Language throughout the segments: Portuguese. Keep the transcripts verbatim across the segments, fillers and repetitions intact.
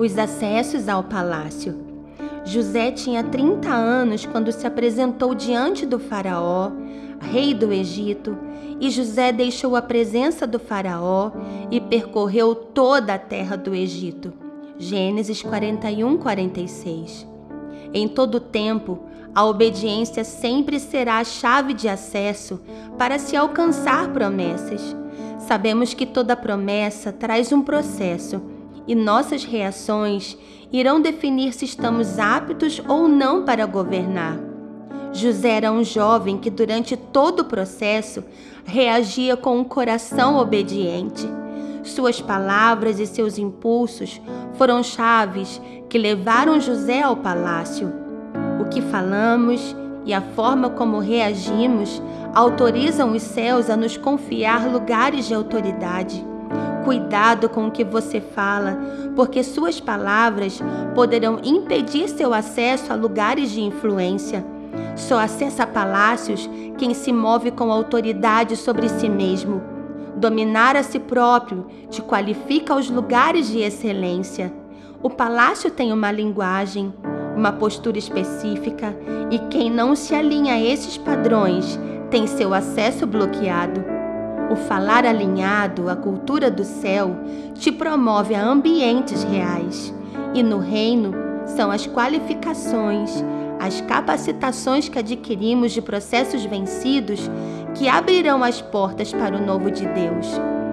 Os acessos ao palácio. José tinha trinta anos quando se apresentou diante do faraó, rei do Egito, e José deixou a presença do faraó e percorreu toda a terra do Egito. Gênesis quarenta e um, quarenta e seis. Em todo tempo, a obediência sempre será a chave de acesso para se alcançar promessas. Sabemos que toda promessa traz um processo e nossas reações irão definir se estamos aptos ou não para governar. José era um jovem que durante todo o processo reagia com um coração obediente. Suas palavras e seus impulsos foram chaves que levaram José ao palácio. O que falamos e a forma como reagimos autorizam os céus a nos confiar lugares de autoridade. Cuidado com o que você fala, porque suas palavras poderão impedir seu acesso a lugares de influência. Só acessa palácios quem se move com autoridade sobre si mesmo. Dominar a si próprio te qualifica aos lugares de excelência. O palácio tem uma linguagem, uma postura específica, e quem não se alinha a esses padrões tem seu acesso bloqueado. O falar alinhado à cultura do céu te promove a ambientes reais. E no reino são as qualificações, as capacitações que adquirimos de processos vencidos que abrirão as portas para o novo de Deus.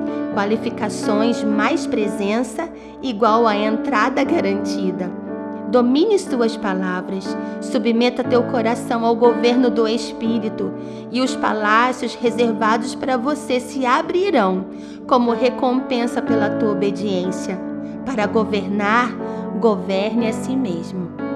Qualificações mais presença igual a entrada garantida. Domine suas palavras, submeta teu coração ao governo do Espírito e os palácios reservados para você se abrirão como recompensa pela tua obediência. Para governar, governe a si mesmo.